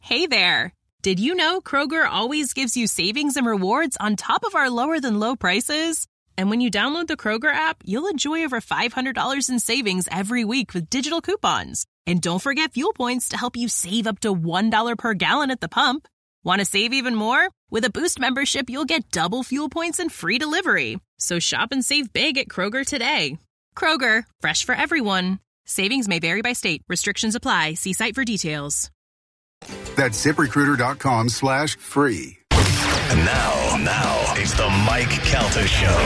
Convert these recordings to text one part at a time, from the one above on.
Hey there! Did you know Kroger always gives you savings and rewards on top of our lower-than-low prices? And when you download the Kroger app, you'll enjoy over $500 in savings every week with digital coupons. And don't forget fuel points to help you save up to $1 per gallon at the pump. Want to save even more? With a Boost membership, you'll get double fuel points and free delivery. So shop and save big at Kroger today. Kroger, fresh for everyone. Savings may vary by state. Restrictions apply. See site for details. That's ZipRecruiter.com/free. And now it's the Mike Calta Show.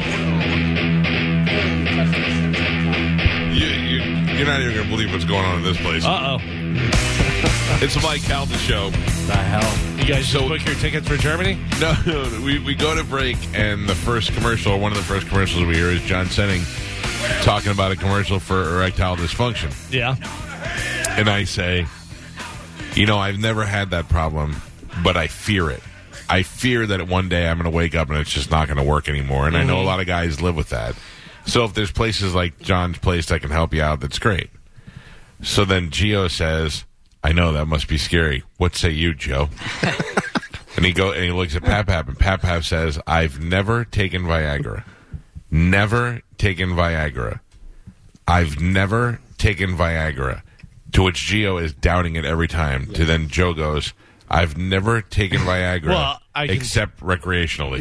You're not even going to believe what's going on in this place. Uh-oh. It's the Mike Calta Show. The hell? You guys book your tickets for Germany? No, we go to break, and the first commercial, one of the first commercials we hear is John Senning talking about a commercial for erectile dysfunction. Yeah. And I say, I've never had that problem, but I fear it. I fear that one day I'm going to wake up and it's just not going to work anymore. And I know a lot of guys live with that. So if there's places like John's place that can help you out, that's great. So then Gio says, I know, that must be scary. What say you, Joe? and he looks at Pap-Pap, and Pap-Pap says, I've never taken Viagra. Never taken Viagra. I've never taken Viagra. To which Gio is doubting it every time. To then Joe goes, I've never taken Viagra except recreationally.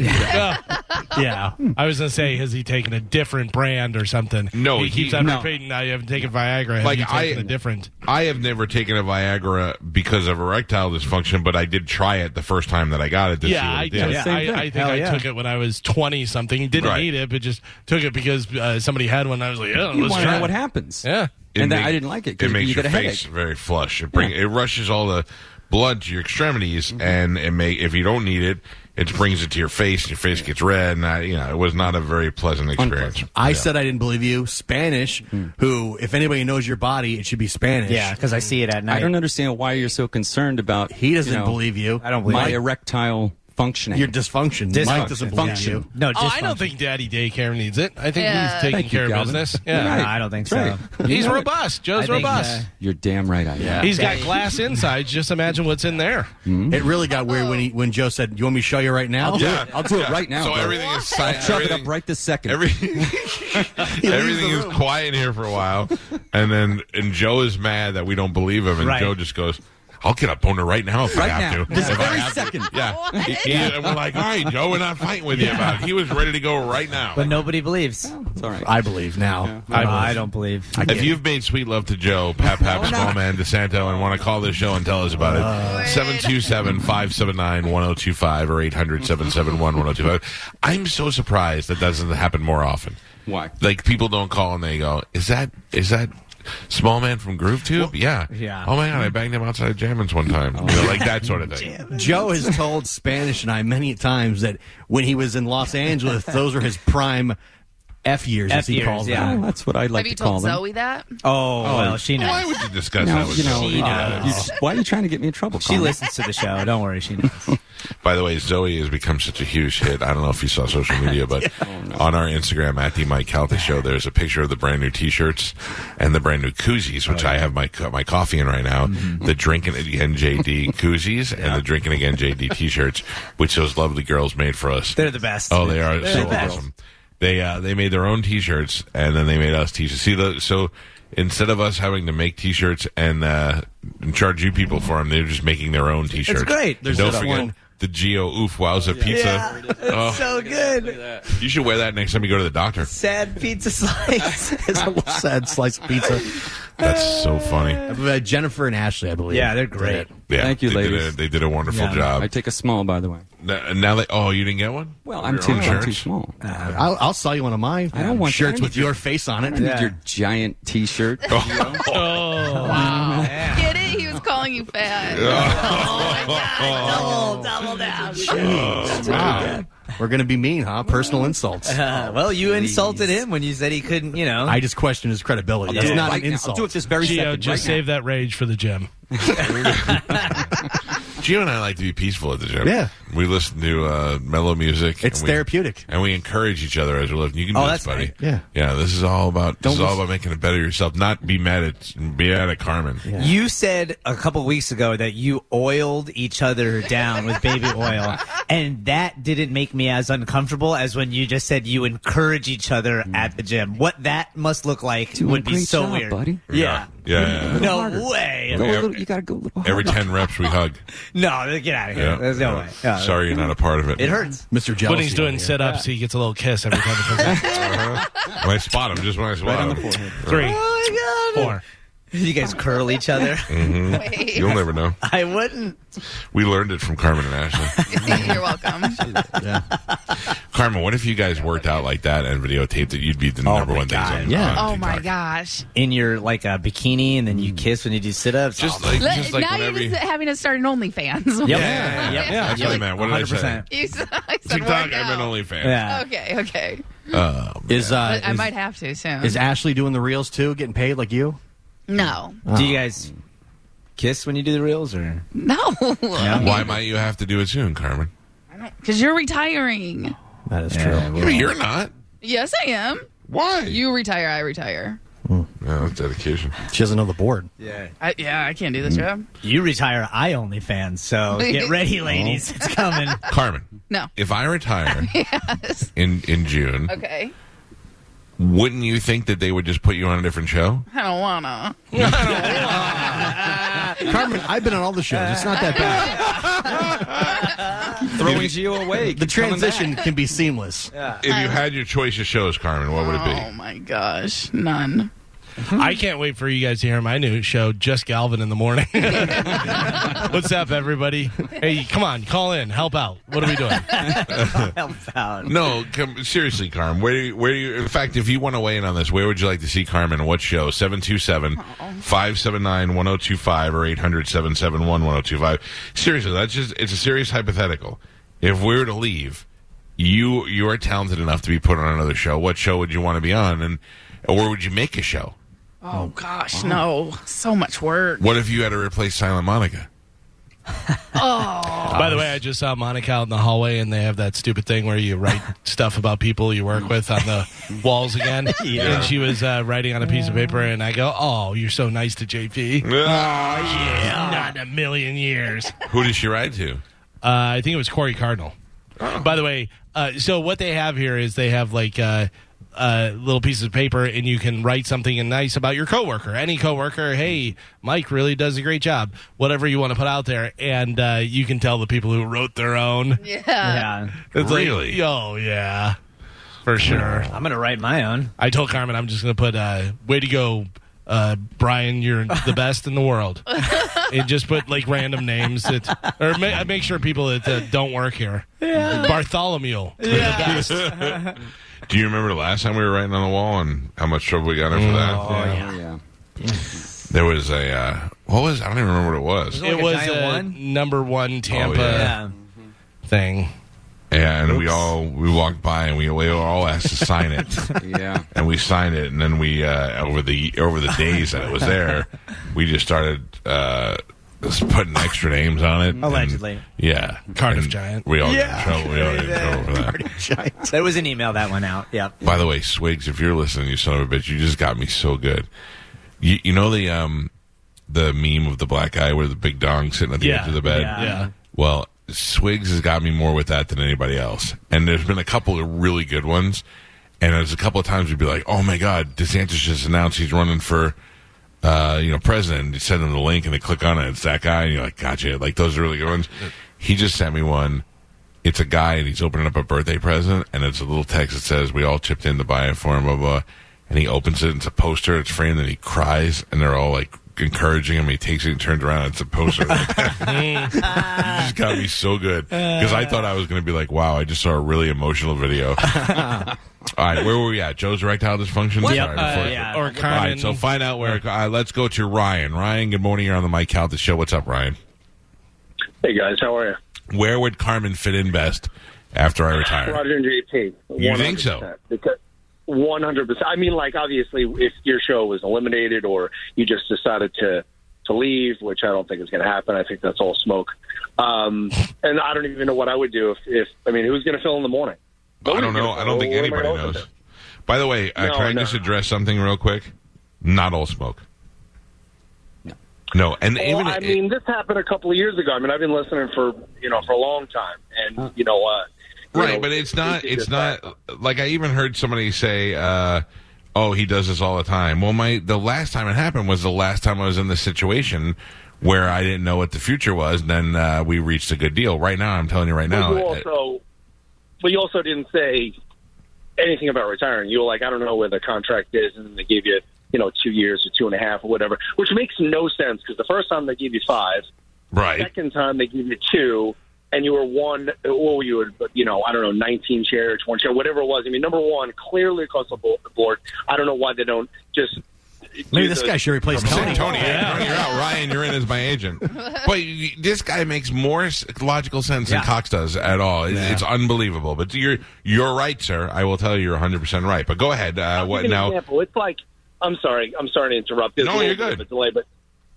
Yeah. I was going to say, has he taken a different brand or something? No. He keeps on repeating, now you haven't taken Viagra. Have you taken a different? I have never taken a Viagra because of erectile dysfunction, but I did try it the first time that I got it. I did. I think I took it when I was 20-something. Didn't need it, but just took it because somebody had one. I was like, let's want to try know it. what happens. Yeah. And I didn't like it. It makes you your get a face headache. very flush. It rushes all the blood to your extremities, and if you don't need it, it brings it to your face, and your face gets red, and it was not a very pleasant experience. I said I didn't believe you. Spanish, who, if anybody knows your body, it should be Spanish. Yeah, because I see it at night. I don't understand why you're so concerned about. He doesn't believe you. I don't believe my you. erectile functioning. Your dysfunction. Mike doesn't believe you. No, I don't think Daddy Daycare needs it. I think he's taking Thank you, care of Galvin. business. No, Yeah. I don't think so. Right. He's robust. Joe's I think, robust. You're damn right I am. He's got glass insides. Just imagine what's in there. It really got weird when Joe said, "You want me to show you right now?" I'll do it right now. So bro. everything is I'll chop it up right this second. Everything is quiet here for a while, and Joe is mad that we don't believe him, and Joe just goes, I'll get up on her right now if I have to. This If I very have to. second. Yeah. And we're like, all right, Joe, we're not fighting with you about it. He was ready to go right now. But nobody believes. It's all right. I believe now. I don't believe. If you've made sweet love to Joe, Pap-Pap, Small Man, DeSanto, and want to call this show and tell us about it, 727-579-1025 or 800-771-1025. I'm so surprised that doesn't happen more often. Why? Like, people don't call and they go, is that Small Man from Groove Tube? Yeah. Oh my God, I banged him outside Jammin's one time. Like that sort of thing. Joe has told Spanish and I many times that when he was in Los Angeles, those were his prime F years, as he calls them. Well, that's what I like Have you to call told them. Zoe that? Oh, well, she knows. Why would you discuss No, that with you know, Zoe? She knows. why are you trying to get me in trouble? She Colin? listens to the show. Don't worry, she knows. By the way, Zoe has become such a huge hit. I don't know if you saw social media, but on our Instagram at the Mike Calta Show, there's a picture of the brand new T-shirts and the brand new koozies, which I have my coffee in right now. The Drinking Again JD koozies and the Drinking Again JD T-shirts, which those lovely girls made for us. They're the best. Oh, they are They're so the best. awesome. They made their own T-shirts and then they made us T-shirts. See, so instead of us having to make T-shirts and charge you people for them, they're just making their own T-shirts. It's great. Don't There's forget one. the Gio Oof Wowza pizza. Oh, So good. you should wear that next time you go to the doctor. Sad pizza slice. It's a little sad slice of pizza. That's so funny. Jennifer and Ashley, I believe. Yeah, they're great. Yeah, Thank you, ladies. They did a wonderful Yeah. job. I take a small, by the way. Now you didn't get one? Well, I'm Your too, own I'm shirts? too small. I'll sell you one of my I don't want shirts that. with your face on it. I need your giant T-shirt. Wow. Get it? He was calling you fat. Double down. Wow. We're going to be mean, huh? Personal insults. Well, you insulted him when you said he couldn't, I just questioned his credibility. That's not Right an now. insult. I'll do it this very Gio, second. just right save that rage for the gym. Gio and I like to be peaceful at the gym. Yeah. We listen to mellow music. It's therapeutic. And we encourage each other as we're living. You can do this, buddy. Right. Yeah. Yeah, this is all about making it better yourself, not be mad at Carmen. Yeah. You said a couple weeks ago that you oiled each other down with baby oil, and that didn't make me as uncomfortable as when you just said you encourage each other at the gym. What that must look like Doing would a be great so job, weird. buddy. Yeah. Yeah. No way. You got to go a little harder. Every 10 reps, we hug. No, get out of here. Yeah. There's no way. Yeah. Sorry you're not a part of it. It hurts. Mr. Jealousy. When he's doing sit-ups, he gets a little kiss every time he comes out. When I spot him, just when I spot him. 3, Oh, my God. 4. You guys curl each other? Wait. You'll never know. I wouldn't. We learned it from Carmen and Ashley. You're welcome. Carmen, what if you guys worked out like that and videotaped it? You'd be the number my one thing. God. Yeah. Oh my gosh. In your like a bikini, and then you kiss when you do sit-ups. Just Oh, like, Now whenever you're you... just having to start an OnlyFans. Yep. Yeah. Yep. That's what I meant. What did I say? 100%. You said, I said TikTok, work I meant out. OnlyFans. Yeah. Okay. Is But I might have to soon. is Ashley doing the reels too, getting paid like you? No. Do you guys kiss when you do the reels, or? No. Why might you have to do it soon, Carmen? Because you're retiring. That is Yeah, true. well, You're not. Yes, I am. Why? You retire, I retire. No, that's dedication. She doesn't know the board. yeah. I can't do this job. You retire, I OnlyFans. So get ready, ladies. It's coming. Carmen, No. if I retire Yes. in June, Okay. wouldn't you think that they would just put you on a different show? I don't wanna. Carmen, I've been on all the shows. It's not that bad. Throwing you away. The transition can be seamless. If you had your choice of shows, Carmen, what would it Oh be? my gosh. None. I can't wait for you guys to hear my new show, Just Galvin in the Morning. What's up, everybody? Hey, come on, call in, help out. What are we doing? Help out. No, seriously, Carmen. Where do you? In fact, if you want to weigh in on this, where would you like to see Carmen? What show? 727-579-1025 or 800-771-1025. Seriously, it's a serious hypothetical. If we were to leave, you are talented enough to be put on another show. What show would you want to be on, or would you make a show? Oh gosh, no. So much work. What if you had to replace Silent Monica? By the way, I just saw Monica out in the hallway, and they have that stupid thing where you write stuff about people you work with on the walls again. And she was writing on a piece of paper, and I go, "Oh, you're so nice to JP." Yeah, not in a million years. Who did she write to? I think it was Corey Cardinal. By the way, so what they have here is they have like little pieces of paper, and you can write something nice about your coworker. Any coworker, hey, Mike really does a great job. Whatever you want to put out there, and you can tell the people who wrote their own. Yeah. It's Really? Like, oh yeah, for sure. I'm going to write my own. I told Carmen I'm just going to put way to go. Brian, you're the best in the world. And just put like random names that, make sure people that don't work here. Bartholomew, you're the best. Do you remember the last time we were writing on the wall and how much trouble we got in for that? Oh, yeah. There was a what was? I don't even remember what it was. Like It a was giant a one? number one Tampa Yeah. thing. And we walked by and we were all asked to sign it. Yeah. And we signed it, and then we over the days that it was there, we just started just putting extra names on it. Allegedly. And, yeah, Cardiff And Giant. We all got in trouble. We all got in trouble for that. There was an email that went out. Yep. By the way, Swigs, if you're listening, you son of a bitch, you just got me so good. You know the meme of the black guy with the big dong sitting at the edge of the bed? Yeah. Well, Swigs has got me more with that than anybody else. And there's been a couple of really good ones. And there's a couple of times we'd be like, oh, my God, DeSantis just announced he's running for, president. You send them the link and they click on it. It's that guy. And you're like, gotcha. Like, those are really good ones. He just sent me one. It's a guy and he's opening up a birthday present. And it's a little text that says, we all chipped in to buy it for him, blah, blah. And he opens it. It's a poster. It's framed and he cries. And they're all like, encouraging him. He takes it and turns around. And it's a poster. You just got me so good because I thought I was going to be like, "Wow, I just saw a really emotional video." All right, where were we at? Joe's erectile dysfunction. Sorry, yeah. Or All Carmen. right, so find out where. Let's go to Ryan. Ryan, good morning. You're on the Mike Calta show. What's up, Ryan? Hey guys, how are you? Where would Carmen fit in best after I retire? Roger and JP. You think so? 100%. Because 100%. I mean, like, obviously, if your show was eliminated or you just decided to leave, which I don't think is going to happen, I think that's all smoke. And I don't even know what I would do if who's going to fill in the morning? I don't know. I don't think anybody knows. By the way, can I just address something real quick? Not all smoke. No, and this happened a couple of years ago. I've been listening for a long time, and right, but it's not. It's not like I even heard somebody say, "Oh, he does this all the time." Well, the last time it happened was the last time I was in this situation where I didn't know what the future was. And then we reached a good deal. Right now, I'm telling you right now. But you also didn't say anything about retiring. You were like, I don't know where the contract is, and then they gave you 2 years or 2.5 or whatever, which makes no sense because the first time they gave you 5, right? The second time they gave you 2, and you were 1. What were you? 19 shares, 1 share, whatever it was. Number one, clearly across the board. I don't know why they don't just. Maybe this guy should replace Tony. Tony, you're out. Ryan, you're in as my agent. But this guy makes more logical sense than Cox does at all. It's unbelievable. But you're right, sir. I will tell you, you're 100% right. But go ahead. What now? Example. It's like. I'm sorry to interrupt. There's no, you're good. A delay, but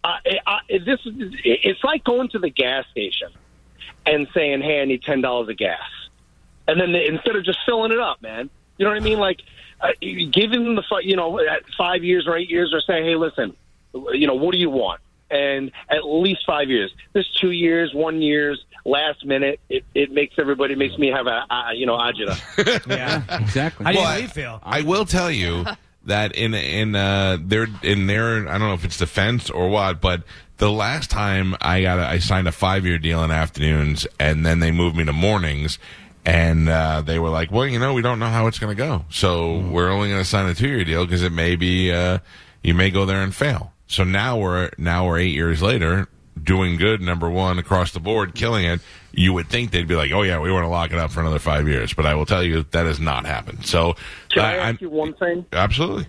it's like going to the gas station and saying, "Hey, I need $10 of gas," and then instead of just filling it up, man, you know what I mean? Like giving them the 5 years or 8 years, or saying, "Hey, listen, what do you want?" And at least 5 years. This 2 years, 1 year, last minute, it makes me have a agita. Yeah, exactly. How do you feel? I will tell you. That in their I don't know if it's defense or what, but the last time I signed a 5-year deal in afternoons, and then they moved me to mornings, and they were like, well, we don't know how it's going to go, so we're only going to sign a 2-year deal because it may be you may go there and fail. So now we're 8 years later, doing good, number one across the board, killing it. You would think they'd be like, oh yeah, we want to lock it up for another 5 years, but I will tell you that has not happened. So can I ask you one thing? Absolutely.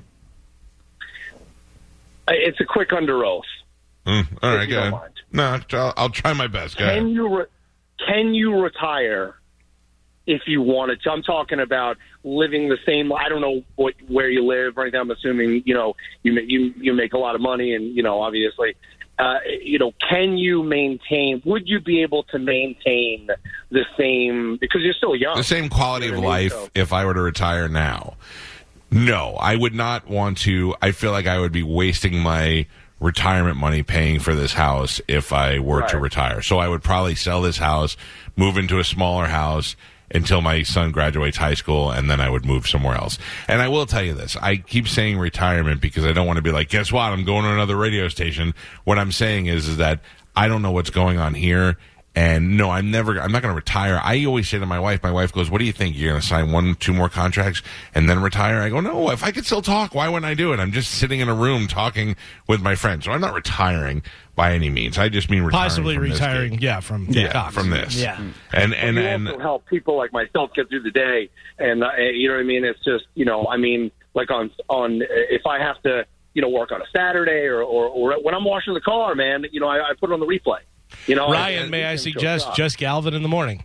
It's a quick under oath. All right, go ahead. No, I'll try my best. Go ahead. Can you retire if you wanted to? I'm talking about living the same. I don't know where you live or anything. I'm assuming you make a lot of money, and obviously. Can you maintain? Would you be able to maintain the same? Because you're still young. The same quality of life if I were to retire now. No, I would not want to. I feel like I would be wasting my retirement money paying for this house if I were to retire. So I would probably sell this house, move into a smaller house until my son graduates high school, and then I would move somewhere else. And I will tell you this. I keep saying retirement because I don't want to be like, guess what? I'm going to another radio station. What I'm saying is that I don't know what's going on here. And no, I'm not going to retire. I always say to my wife goes, what do you think? You're going to sign 1-2 more contracts and then retire? I go, no, if I could still talk, why wouldn't I do it? I'm just sitting in a room talking with my friends. So I'm not retiring by any means. I just mean retiring. Possibly retiring, from this. Yeah. And also help people like myself get through the day. And you know what I mean? It's just, like on if I have to, work on a Saturday or when I'm washing the car, man, I put it on the replay. Ryan, may I suggest just Galvin in the morning?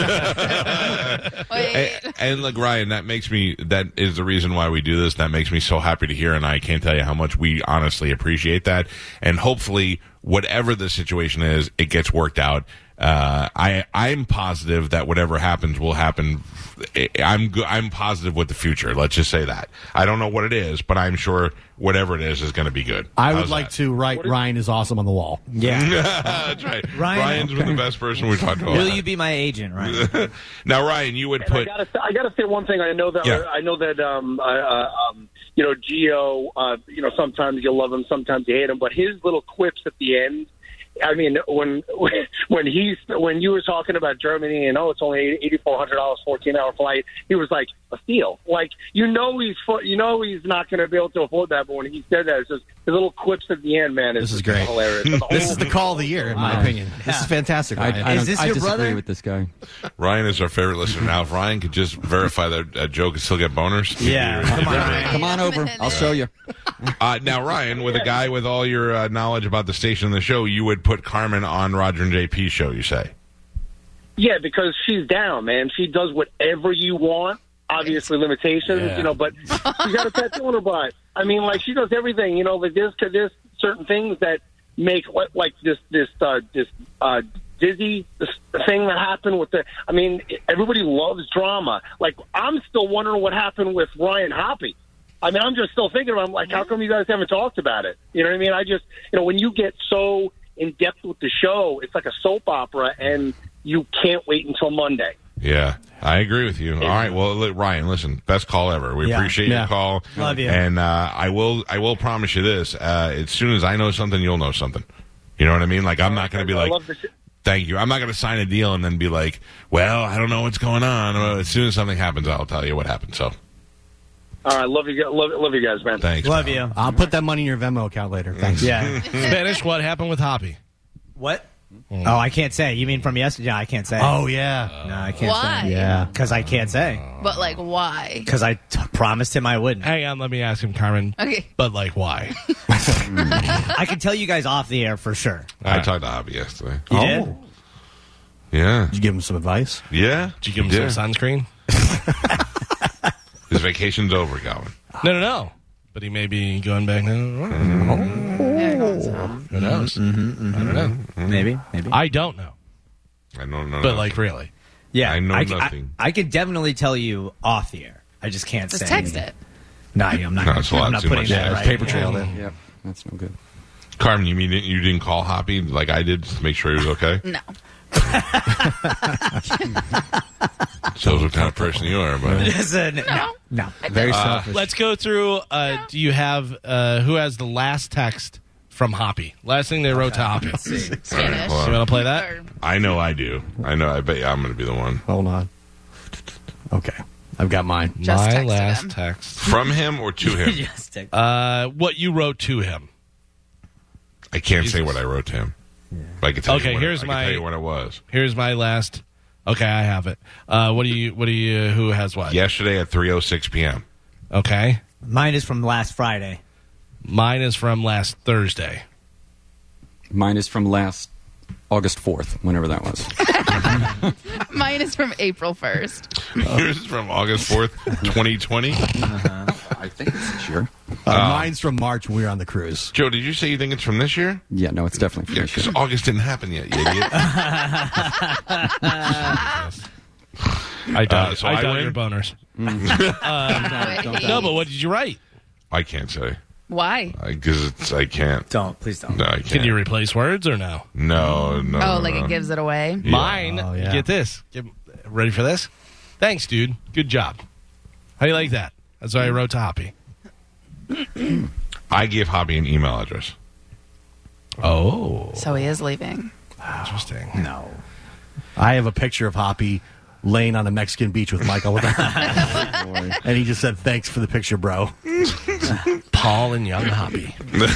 and look, Ryan, that is the reason why we do this. That makes me so happy to hear, and I can't tell you how much we honestly appreciate that. And hopefully, whatever the situation is, it gets worked out. I'm positive that whatever happens will happen. I'm positive with the future. Let's just say that. I don't know what it is, but I'm sure whatever it is going to be good. I would like to write Ryan is awesome on the wall. Yeah. That's right. Ryan's the best person we've talked to. Will you be my agent, Ryan? Now, Ryan, you would put. I gotta say one thing. I know that. Gio. Sometimes you love him, sometimes you hate him. But his little quips at the end. I mean, when you were talking about Germany and it's only $8,400 14-hour flight, he was like a steal. Like he's not going to be able to afford that. But when he said that, it's just his little quips at the end, man. This is great. Hilarious. This is the call of the year, in my opinion. This is fantastic. I is this your disagree brother? with this guy. Ryan is our favorite listener. Now, if Ryan could just verify that a joke and still get boners. Yeah, Come on over. I'll show you. Now, Ryan, with a guy with all your knowledge about the station and the show, you would put Carmen on Roger and JP's show, you say? Yeah, because she's down, man. She does whatever you want. Obviously, limitations, but she's got a tattoo on her butt. I mean, like, she does everything, like there's certain things that make, like, this Dizzy, the thing that happened with I mean, everybody loves drama. Like, I'm still wondering what happened with Ryan Hoppe. I mean, I'm just still thinking about it. I'm like, how come you guys haven't talked about it? You know what I mean? I just, when you get so in depth with the show, it's like a soap opera, and you can't wait until Monday. Yeah, I agree with you. All right, well, Ryan, listen, best call ever. We appreciate your call. Love you. And I will promise you this: as soon as I know something, you'll know something. You know what I mean? Like, I'm not going to be like, thank you. I'm not going to sign a deal and then be like, well, I don't know what's going on. Well, as soon as something happens, I'll tell you what happened. So. All right, love you guys, man. Thanks. Love you. I'll put that money in your Venmo account later. Thanks. Yeah. Spanish, what happened with Hoppe? What? Oh, I can't say. You mean from yesterday? Yeah, I can't say. Oh, yeah. No, I can't Why? say. Yeah. Because I can't say. But, like, why? Because I promised him I wouldn't. Hang on, let me ask him, Carmen. Okay. But, like, why? I can tell you guys off the air for sure. I talked to Hoppe yesterday. You did? Yeah. Did you give him some advice? Yeah. Did you give him some sunscreen? His vacation's over, Gowan. No. But he may be going back now. Who knows? I don't know. Maybe. I don't know. I don't know. But, like, really. Yeah. I know nothing. I could definitely tell you off the air. I just can't Just say text anything. it. No, I'm not. No, it's a lot I'm not too putting much. that Yeah, right. Paper trail then. Yep, that's no good. Carmen, you mean you didn't call Hoppe like I did to make sure he was okay? No. Shows what kind of person you are, but Listen, no. Very selfish. Let's go through. Do you have who has the last text from Hoppe? Last thing they wrote to Hoppe. Spanish. well, You want to play that? Or- I know I do. I know. I bet you I'm going to be the one. Hold on. Okay. I've got mine. Just My texted last him. text. From him or to him? Just take- What you wrote to him. I can't say what I wrote to him. But I can tell Okay, you what here's I can my- tell you what it was. Here's my last. Okay, I have it. Who has what? Yesterday at 3:06 p.m. Okay. Mine is from last Friday. Mine is from last Thursday. Mine is from last August 4th, whenever that was. Mine is from April 1st. Yours is from August 4th, 2020. I think it's this year. Mine's from March when we were on the cruise. Joe, did you say you think it's from this year? Yeah, no, it's definitely from Yeah, this because year. August didn't happen yet, you idiot. I doubt, so I I doubt win? your boners. Wait. No, but what did you write? I can't say. Why? Because I can't. Please don't. No, I can't. Can you replace words or no? No. Oh, like it gives it away? Yeah. Mine. Oh, yeah. Get this. Ready for this? Thanks, dude. Good job. How do you like that? That's what I wrote to Hoppe. I gave Hoppe an email address. Oh, So he is leaving. interesting. No. I have a picture of Hoppe laying on a Mexican beach with Michael. And he just said, thanks for the picture, bro. Paul and young Hoppe.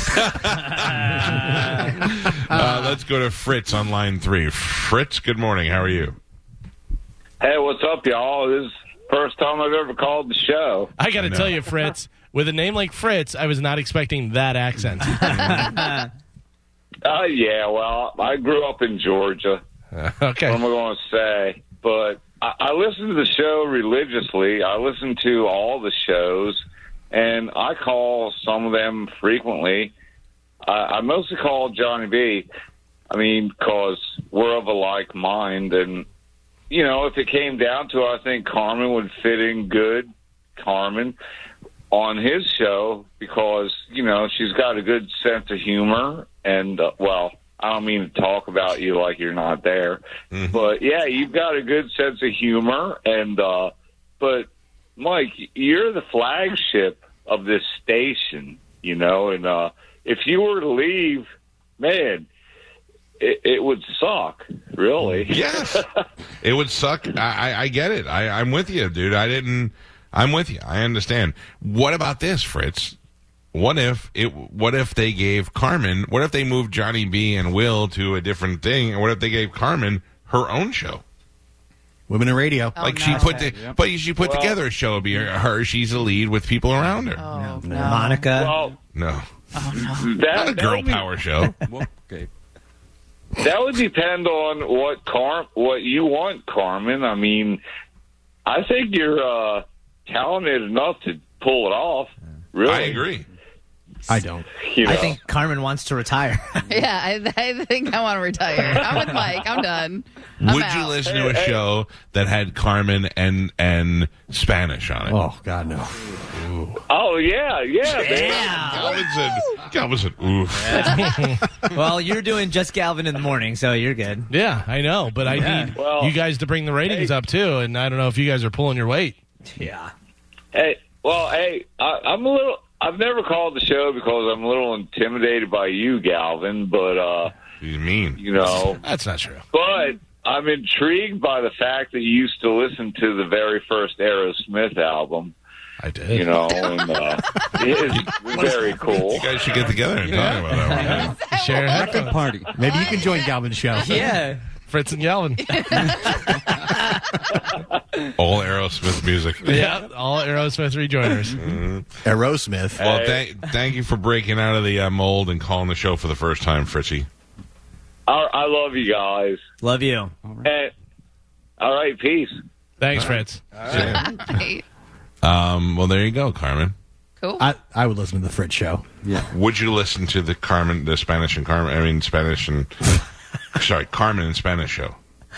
Let's go to Fritz on line 3. Fritz, good morning. How are you? Hey, what's up, y'all? This is the first time I've ever called the show. I got to tell you, Fritz, with a name like Fritz, I was not expecting that accent. Yeah, well, I grew up in Georgia. Okay. What am I going to say? But I listen to the show religiously. I listen to all the shows, and I call some of them frequently. I mostly call Johnny B. I mean, because we're of a like mind, and you know, if it came down to it, I think Carmen would fit in good, Carmen, on his show because, you know, she's got a good sense of humor. And, well, I don't mean to talk about you like you're not there. Mm-hmm. But, yeah, you've got a good sense of humor. And, but, Mike, you're the flagship of this station, you know, and if you were to leave, man, it would suck, really. Yes, it would suck. I get it. I'm with you, dude. I'm with you. I understand. What about this, Fritz? What if they gave Carmen? What if they moved Johnny B and Will to a different thing? And what if they gave Carmen her own show? Women in radio. Oh, Like no. she put together a show. It'd be her. She's the lead with people around her. Oh, no. Monica. Well, No, Oh, no. not a girl power show. Okay. That would depend on what you want, Carmen. I mean, I think you're talented enough to pull it off. Really, I agree. I don't. You know. I think Carmen wants to retire. Yeah, I think I want to retire. I'm with Mike. I'm done. I'm Would out. you listen to a show that had Carmen and Spanish on it? Oh, God, no. Oh, yeah, man. Galvin said, oof. Well, you're doing Just Galvin in the morning, so you're good. Yeah, I know, but I need Well, you guys to bring the ratings up too, and I don't know if you guys are pulling your weight. Yeah. Hey, I'm a little. I've never called the show because I'm a little intimidated by you, Galvin. But He's mean. you know, That's not true. but I'm intrigued by the fact that you used to listen to the very first Aerosmith album. I did. You know, and it's very cool. You guys should get together and talk about that one. Yeah. Share a headphone. Party. Maybe you can join Galvin's show. Yeah. Fritz and Galvin. All Aerosmith music. Yeah, all Aerosmith rejoiners. Aerosmith. Well, thank you for breaking out of the mold and calling the show for the first time, Fritzy. I love you guys. Love you. And, all right, peace. Thanks, Fritz. Hey, Well, there you go, Carmen. cool. I would listen to the Fritz show. Would you listen to the Spanish and Carmen? I mean, Spanish and Carmen and Spanish show?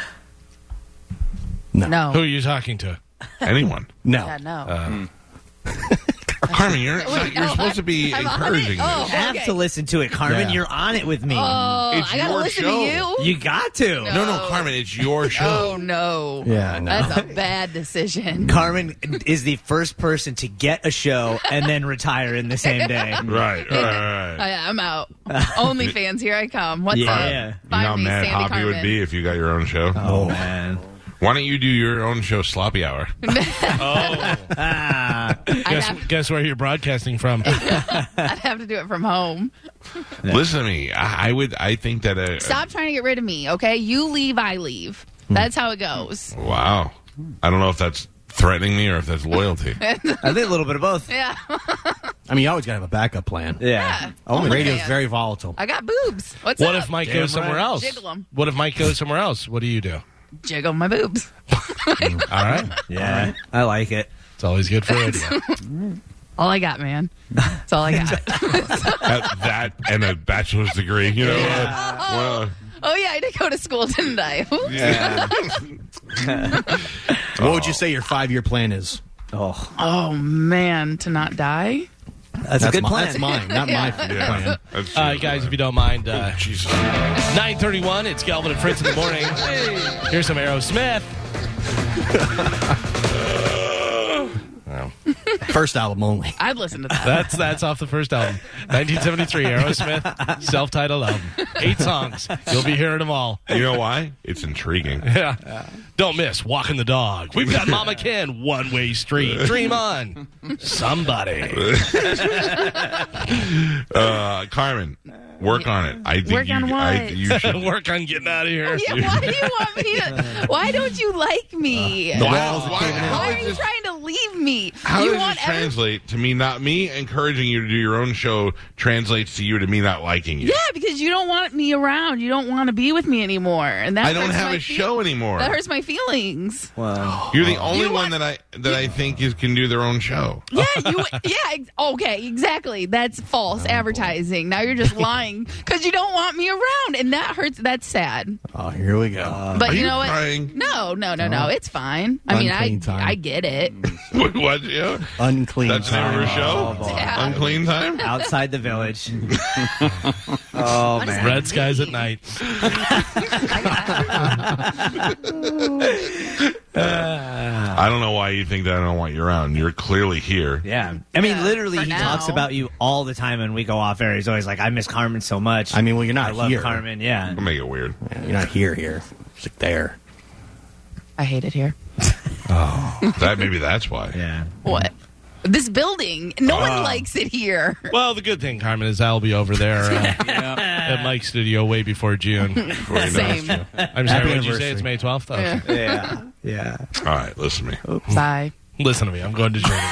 no. Who are you talking to? Anyone? No. Yeah, no. Carmen, you're supposed to be I'm on encouraging it. Oh, this. You have okay. to listen to it, Carmen. Yeah. You're on it with me. Oh, It's I gotta your listen show. to you. You got to. No, Carmen, it's your show. Oh no. Yeah, no. That's a bad decision. Carmen is the first person to get a show and then retire in the same day. Right. I'm out. OnlyFans, here I come. What's up? Yeah. You know Find how me, mad Sandy Hoppy Carmen. would be if you got your own show? Oh, man. Why don't you do your own show, Sloppy Hour? Guess where you're broadcasting from? I'd have to do it from home. Listen to me. I think that. Stop trying to get rid of me, okay? You leave, I leave. That's how it goes. Wow. I don't know if that's threatening me or if that's loyalty. I think a little bit of both. Yeah. I mean, you always got to have a backup plan. Yeah. Oh, radio's OnlyFans. very volatile. I got boobs. What's What up? if Mike Damn goes somewhere right. else? Jiggle 'em. What if Mike goes somewhere else? What do you do? Jiggle my boobs. All right. Yeah. I like it. It's always good for radio. All I got, man. That's all I got. that and a bachelor's degree, you know? Well, Oh, yeah, I did go to school, didn't I? yeah. What would you say your 5-year plan is? Oh, man, to not die? That's a good plan. That's mine, not my plan. Yeah. That's All right, guys, if you don't mind, Jesus. 9:31. It's Galvin and Fritz in the morning. Here's some Aerosmith. First album only. I'd listen to that. That's off the first album, 1973 Aerosmith, self-titled album. 8 songs. You'll be hearing them all. You know why? It's intriguing. Yeah. Don't miss Walking the Dog. We've got Mama Ken, One Way Street. Dream On. Somebody. Carmen, work on it. I think Work on what? you should. Work on getting out of here. Yeah, why do you want me to? Why don't you like me? Why are you trying to leave me? How you does want this translate to me? Not me encouraging you to do your own show translates to you to me not liking you. Yeah, because you don't want me around. You don't want to be with me anymore, and that I don't hurts have my a show anymore. That hurts my feelings. Wow. You're the only one that I think can do their own show. Yeah, okay, exactly. That's false advertising. Now you're just lying because you don't want me around, and that hurts. That's sad. Oh, here we go. But Are you you know what? crying? No. It's fine. I mean, Unclean time. I get it. What? Yeah? Unclean That's the name of her show? Yeah. Unclean Time? Outside the village. Oh, man. Red skies at night. I don't know why you think that I don't want you around. You're clearly here. Yeah. I mean, literally, for he now. talks about you all the time when we go off air. He's always like, I miss Carmen so much. I mean, well, you're not I love here. Carmen, yeah. Don't make it weird. You're not here. It's like there. I hate it here. Maybe that's why. Yeah. What? This building. No one likes it here. Well, the good thing, Carmen, is I'll be over there at Mike's studio way before June. Same. I'm sorry, what did you say? It's May 12th? Okay. Yeah. Yeah. All right, listen to me. Bye. Listen to me. I'm going to Germany.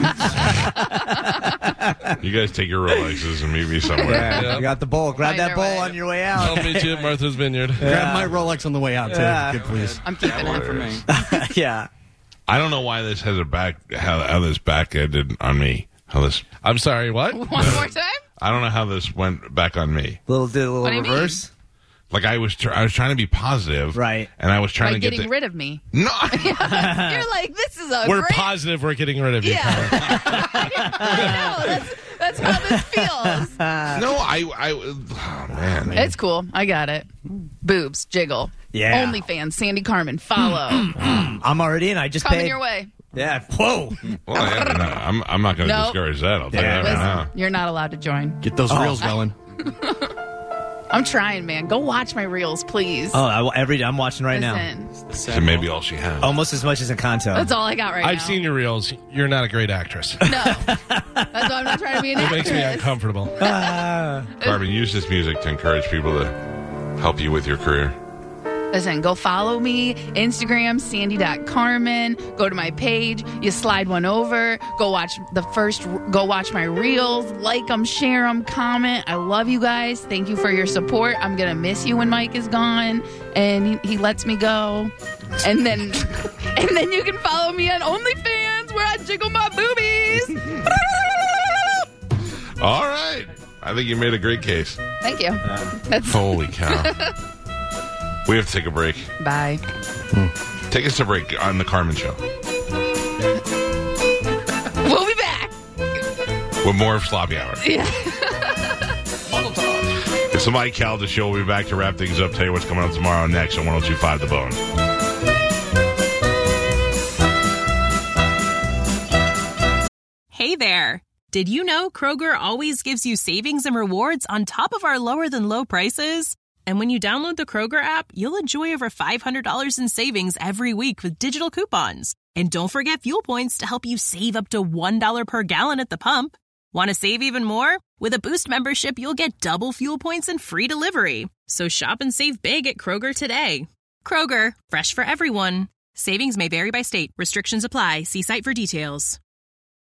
You guys take your Rolexes and meet me somewhere. Yeah. You got the bowl. Grab Find that their bowl way. on your way I'll out. meet you at Martha's Vineyard. Grab my Rolex on the way out, too, if you could, please. I'm keeping it for me. Yeah. I don't know why this has a back. How this back ended on me. How this? I'm sorry, what? One more time? I don't know how this went back on me. Did a little What do you mean? reverse. Like I was trying to be positive, Right. And I was trying By to get getting rid of me. No, You're like, this is a We're great... positive we're getting rid of you. Yeah. I know. That's how this feels. no, oh man, It's cool. I got it. Boobs, jiggle. Yeah. OnlyFans, Sandy Carmen. Follow. I'm already in. I just Coming paid. your way. Yeah. Whoa. Well, yeah, no, I'm not going to No. discourage that. I'll tell you that right Listen, now. you're not allowed to join. Get those reels going. I'm trying, man. Go watch my reels, please. I'm watching right now. Listen, So maybe all she has. Almost as much as Encanto. that's all I got right now. I've seen your reels. You're not a great actress. No. That's why I'm not trying to be an It actress. makes me uncomfortable. Carmen, use this music to encourage people to help you with your career. Listen, go follow me, Instagram, sandy.carmen. Go to my page. You slide one over. Go watch my reels. Like them, share them, comment. I love you guys. Thank you for your support. I'm going to miss you when Mike is gone and he lets me go. And then you can follow me on OnlyFans where I jiggle my boobies. All right. I think you made a great case. Thank you. That's Holy cow. We have to take a break. Bye. Take us a break on the Carmen Show. We'll be back. With more of Sloppy Hour. Yeah. It's the Mike Calda Show. We'll be back to wrap things up. Tell you what's coming up tomorrow next on 102.5 The Bone. Hey there. Did you know Kroger always gives you savings and rewards on top of our lower than low prices? And when you download the Kroger app, you'll enjoy over $500 in savings every week with digital coupons. And don't forget fuel points to help you save up to $1 per gallon at the pump. Want to save even more? With a Boost membership, you'll get double fuel points and free delivery. So shop and save big at Kroger today. Kroger, fresh for everyone. Savings may vary by state. Restrictions apply. See site for details.